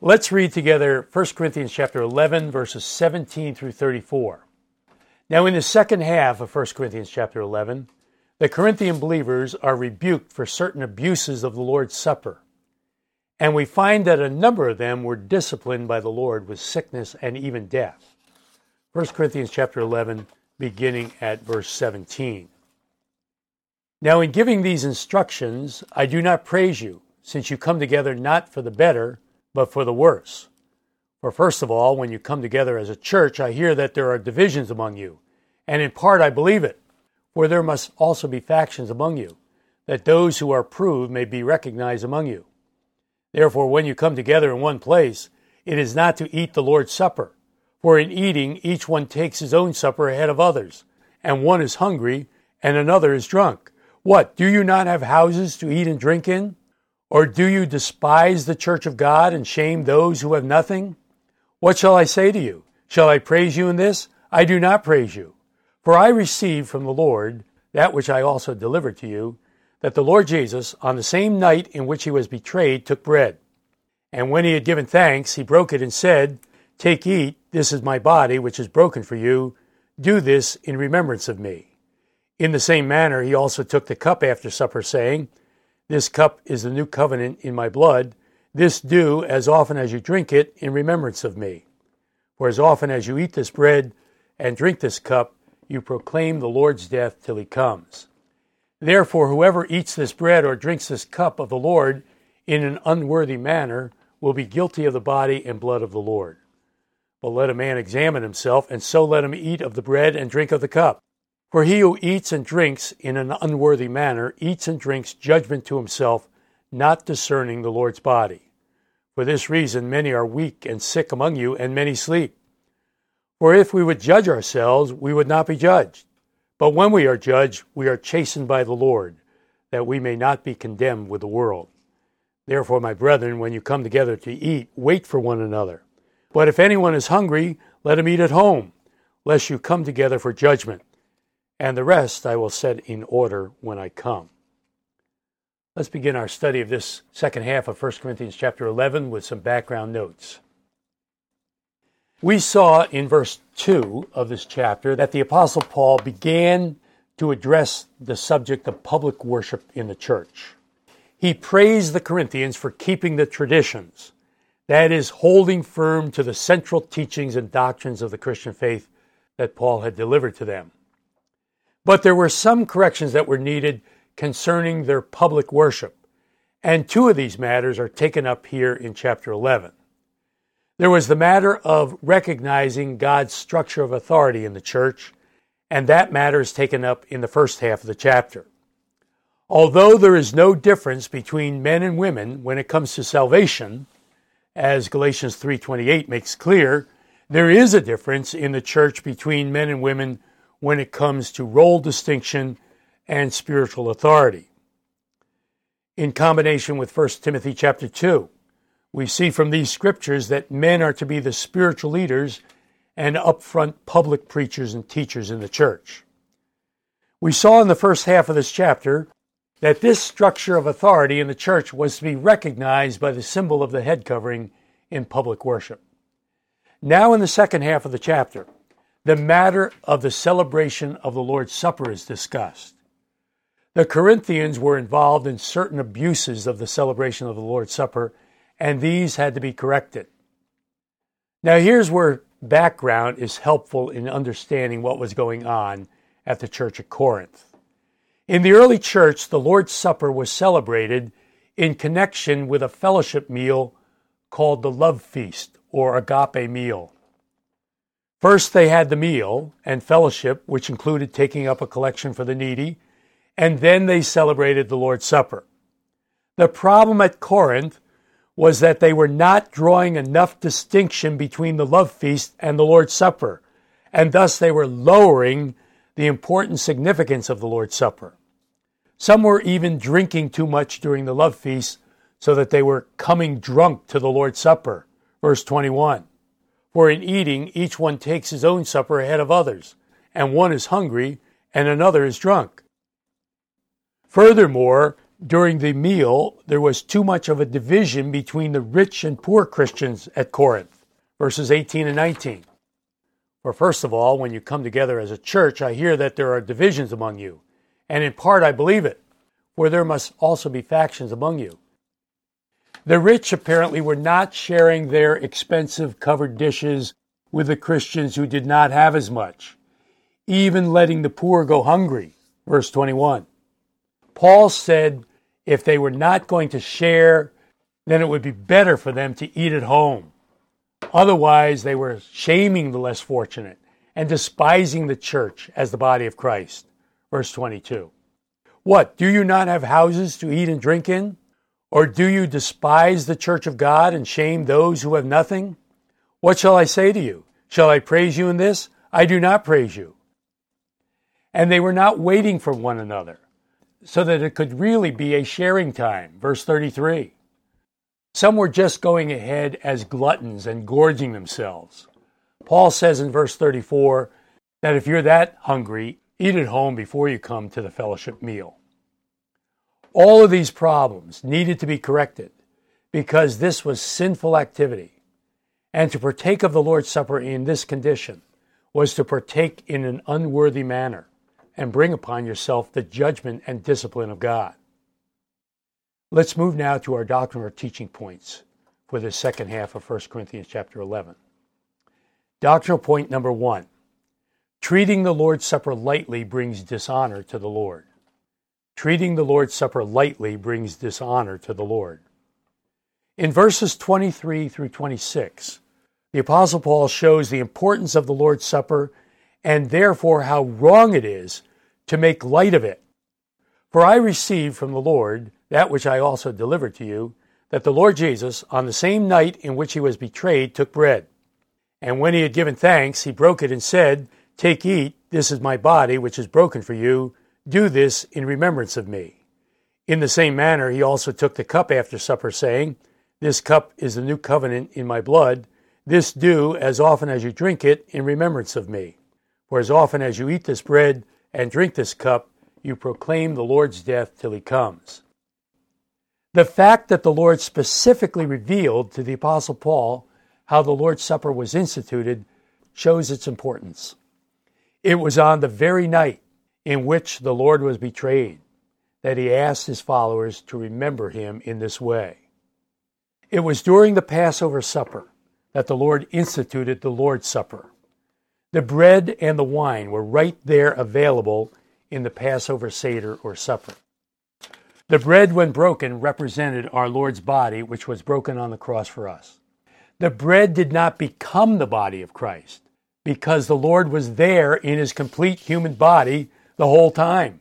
Let's read together 1 Corinthians chapter 11, verses 17 through 34. Now, in the second half of 1 Corinthians chapter 11, the Corinthian believers are rebuked for certain abuses of the Lord's Supper. And we find that a number of them were disciplined by the Lord with sickness and even death. 1 Corinthians chapter 11, beginning at verse 17. Now, in giving these instructions, I do not praise you, since you come together not for the better, but for the worse. For first of all, when you come together as a church, I hear that there are divisions among you, and in part I believe it, for there must also be factions among you, that those who are proved may be recognized among you. Therefore, when you come together in one place, it is not to eat the Lord's Supper, for in eating each one takes his own supper ahead of others, and one is hungry, and another is drunk. What, do you not have houses to eat and drink in? Or do you despise the church of God and shame those who have nothing? What shall I say to you? Shall I praise you in this? I do not praise you. For I received from the Lord that which I also delivered to you, that the Lord Jesus, on the same night in which he was betrayed, took bread. And when he had given thanks, he broke it and said, Take, eat, this is my body, which is broken for you. Do this in remembrance of me. In the same manner, he also took the cup after supper, saying, This cup is the new covenant in my blood. This do as often as you drink it in remembrance of me. For as often as you eat this bread and drink this cup, you proclaim the Lord's death till he comes. Therefore, whoever eats this bread or drinks this cup of the Lord in an unworthy manner will be guilty of the body and blood of the Lord. But let a man examine himself, and so let him eat of the bread and drink of the cup. For he who eats and drinks in an unworthy manner eats and drinks judgment to himself, not discerning the Lord's body. For this reason many are weak and sick among you, and many sleep. For if we would judge ourselves, we would not be judged. But when we are judged, we are chastened by the Lord, that we may not be condemned with the world. Therefore, my brethren, when you come together to eat, wait for one another. But if anyone is hungry, let him eat at home, lest you come together for judgment. And the rest I will set in order when I come. Let's begin our study of this second half of 1 Corinthians chapter 11 with some background notes. We saw in verse 2 of this chapter that the Apostle Paul began to address the subject of public worship in the church. He praised the Corinthians for keeping the traditions, that is, holding firm to the central teachings and doctrines of the Christian faith that Paul had delivered to them. But there were some corrections that were needed concerning their public worship, and two of these matters are taken up here in chapter 11. There was the matter of recognizing God's structure of authority in the church, and that matter is taken up in the first half of the chapter. Although there is no difference between men and women when it comes to salvation, as Galatians 3:28 makes clear, there is a difference in the church between men and women when it comes to role distinction and spiritual authority. In combination with 1 Timothy chapter 2, we see from these scriptures that men are to be the spiritual leaders and upfront public preachers and teachers in the church. We saw in the first half of this chapter that this structure of authority in the church was to be recognized by the symbol of the head covering in public worship. Now in the second half of the chapter, the matter of the celebration of the Lord's Supper is discussed. The Corinthians were involved in certain abuses of the celebration of the Lord's Supper, and these had to be corrected. Now here's where background is helpful in understanding what was going on at the church at Corinth. In the early church, the Lord's Supper was celebrated in connection with a fellowship meal called the love feast or agape meal. First, they had the meal and fellowship, which included taking up a collection for the needy, and then they celebrated the Lord's Supper. The problem at Corinth was that they were not drawing enough distinction between the love feast and the Lord's Supper, and thus they were lowering the important significance of the Lord's Supper. Some were even drinking too much during the love feast so that they were coming drunk to the Lord's Supper. Verse 21. For in eating, each one takes his own supper ahead of others, and one is hungry, and another is drunk. Furthermore, During the meal, there was too much of a division between the rich and poor Christians at Corinth, verses 18 and 19. For first of all, when you come together as a church, I hear that there are divisions among you, and in part I believe it, for there must also be factions among you. The rich apparently were not sharing their expensive covered dishes with the Christians who did not have as much, even letting the poor go hungry, verse 21. Paul said if they were not going to share, then it would be better for them to eat at home. Otherwise, they were shaming the less fortunate and despising the church as the body of Christ. Verse 22. What, do you not have houses to eat and drink in? Or do you despise the church of God and shame those who have nothing? What shall I say to you? Shall I praise you in this? I do not praise you. And they were not waiting for one another, so that it could really be a sharing time. Verse 33. Some were just going ahead as gluttons and gorging themselves. Paul says in verse 34 that if you're that hungry, eat at home before you come to the fellowship meal. All of these problems needed to be corrected because this was sinful activity. And to partake of the Lord's Supper in this condition was to partake in an unworthy manner and bring upon yourself the judgment and discipline of God. Let's move now to our doctrinal teaching points for the second half of 1 Corinthians chapter 11. Doctrinal point number 1. Treating the Lord's Supper lightly brings dishonor to the Lord. Treating the Lord's Supper lightly brings dishonor to the Lord. In verses 23 through 26, the Apostle Paul shows the importance of the Lord's Supper and therefore how wrong it is to make light of it. For I received from the Lord that which I also delivered to you, that the Lord Jesus, on the same night in which he was betrayed, took bread. And when he had given thanks, he broke it and said, Take, eat, this is my body, which is broken for you. Do this in remembrance of me. In the same manner, he also took the cup after supper, saying, This cup is the new covenant in my blood. This do as often as you drink it in remembrance of me. For as often as you eat this bread and drink this cup, you proclaim the Lord's death till he comes. The fact that the Lord specifically revealed to the Apostle Paul how the Lord's Supper was instituted shows its importance. It was on the very night in which the Lord was betrayed that he asked his followers to remember him in this way. It was during the Passover supper that the Lord instituted the Lord's Supper. The bread and the wine were right there available in the Passover Seder or supper. The bread, when broken, represented our Lord's body, which was broken on the cross for us. The bread did not become the body of Christ because the Lord was there in his complete human body the whole time.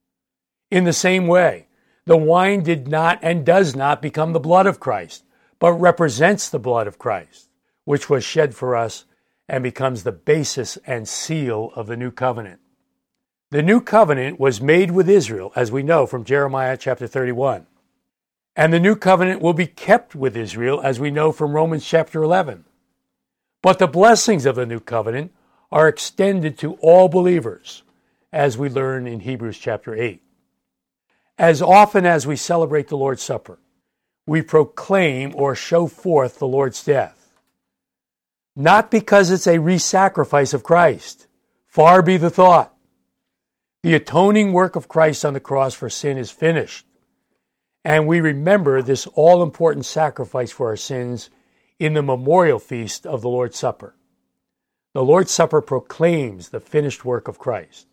In the same way, the wine did not and does not become the blood of Christ, but represents the blood of Christ, which was shed for us and becomes the basis and seal of the new covenant. The new covenant was made with Israel, as we know from Jeremiah chapter 31. And the new covenant will be kept with Israel, as we know from Romans chapter 11. But the blessings of the new covenant are extended to all believers, as we learn in Hebrews chapter 8. As often as we celebrate the Lord's Supper, we proclaim or show forth the Lord's death. Not because it's a re-sacrifice of Christ. Far be the thought. The atoning work of Christ on the cross for sin is finished, and we remember this all-important sacrifice for our sins in the memorial feast of the Lord's Supper. The Lord's Supper proclaims the finished work of Christ.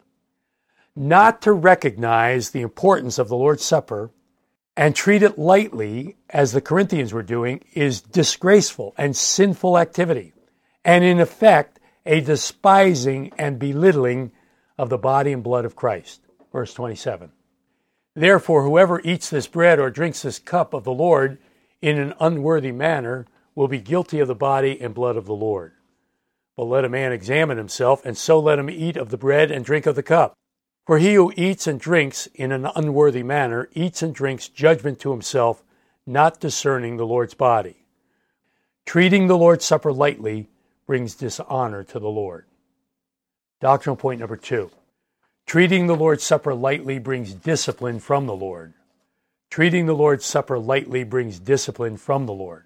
Not to recognize the importance of the Lord's Supper and treat it lightly, as the Corinthians were doing, is disgraceful and sinful activity, and in effect, a despising and belittling of the body and blood of Christ. Verse 27. Therefore, whoever eats this bread or drinks this cup of the Lord in an unworthy manner will be guilty of the body and blood of the Lord. But let a man examine himself, and so let him eat of the bread and drink of the cup. For he who eats and drinks in an unworthy manner eats and drinks judgment to himself, not discerning the Lord's body. Treating the Lord's Supper lightly brings dishonor to the Lord. Doctrinal point number 2. Treating the Lord's Supper lightly brings discipline from the Lord. Treating the Lord's Supper lightly brings discipline from the Lord.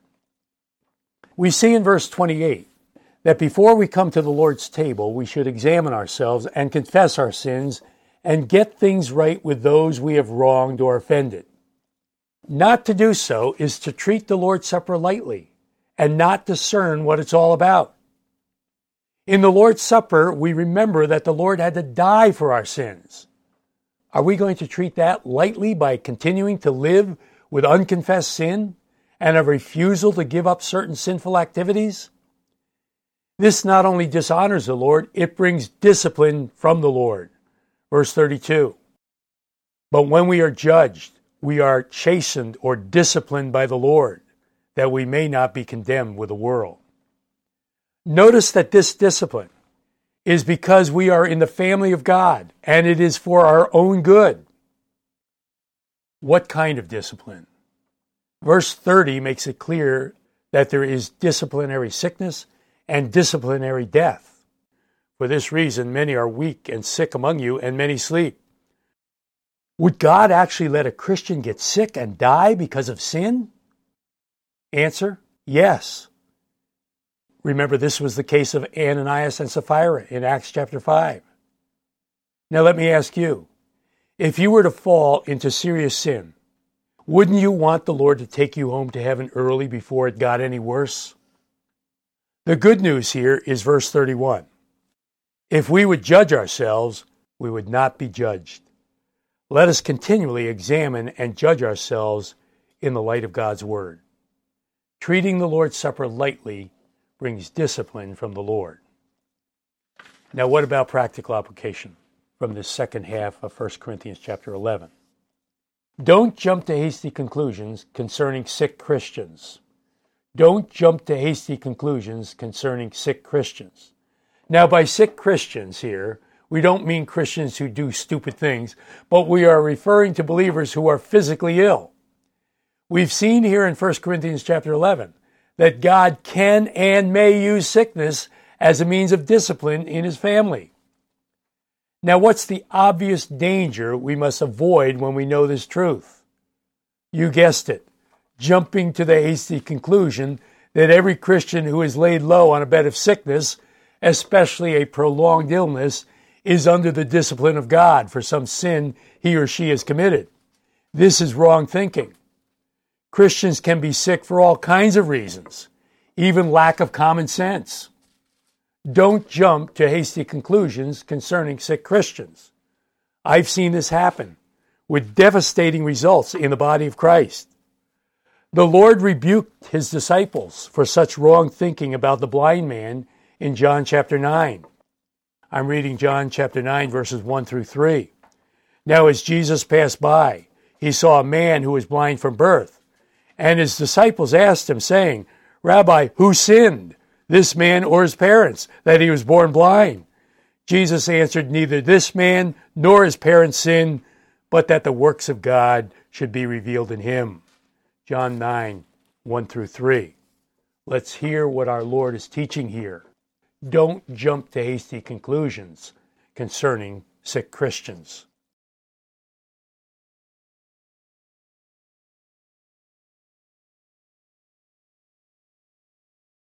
We see in verse 28 that before we come to the Lord's table, we should examine ourselves and confess our sins and get things right with those we have wronged or offended. Not to do so is to treat the Lord's Supper lightly and not discern what it's all about. In the Lord's Supper, we remember that the Lord had to die for our sins. Are we going to treat that lightly by continuing to live with unconfessed sin and a refusal to give up certain sinful activities? This not only dishonors the Lord, it brings discipline from the Lord. Verse 32. But when we are judged, we are chastened or disciplined by the Lord, that we may not be condemned with the world. Notice that this discipline is because we are in the family of God, and it is for our own good. What kind of discipline? Verse 30 makes it clear that there is disciplinary sickness and disciplinary death. For this reason, many are weak and sick among you, and many sleep. Would God actually let a Christian get sick and die because of sin? Answer, yes. Remember, this was the case of Ananias and Sapphira in Acts chapter 5. Now let me ask you, if you were to fall into serious sin, wouldn't you want the Lord to take you home to heaven early before it got any worse? The good news here is verse 31. If we would judge ourselves, we would not be judged. Let us continually examine and judge ourselves in the light of God's word. Treating the Lord's Supper lightly brings discipline from the Lord. Now, what about practical application from this second half of 1 Corinthians chapter 11? Don't jump to hasty conclusions concerning sick Christians. Don't jump to hasty conclusions concerning sick Christians. Now, by sick Christians here, we don't mean Christians who do stupid things, but we are referring to believers who are physically ill. We've seen here in 1 Corinthians chapter 11 that God can and may use sickness as a means of discipline in his family. Now, what's the obvious danger we must avoid when we know this truth? You guessed it, jumping to the hasty conclusion that every Christian who is laid low on a bed of sickness, especially a prolonged illness, is under the discipline of God for some sin he or she has committed. This is wrong thinking. Christians can be sick for all kinds of reasons, even lack of common sense. Don't jump to hasty conclusions concerning sick Christians. I've seen this happen with devastating results in the body of Christ. The Lord rebuked his disciples for such wrong thinking about the blind man in John chapter 9. I'm reading John chapter 9, verses 1 through 3. Now, as Jesus passed by, he saw a man who was blind from birth. And his disciples asked him, saying, Rabbi, who sinned, this man or his parents, that he was born blind? Jesus answered, neither this man nor his parents sinned, but that the works of God should be revealed in him. John 9, 1 through 3. Let's hear what our Lord is teaching here. Don't jump to hasty conclusions concerning sick Christians.